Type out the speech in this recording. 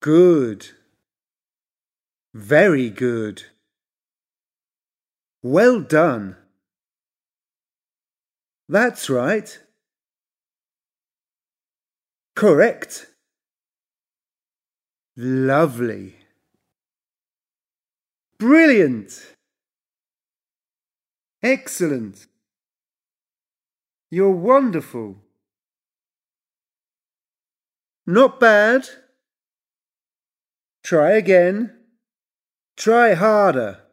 Good. Very good. Well done. That's right. Correct. Lovely. Brilliant. Excellent. You're wonderful. Not bad. Try again. Try harder.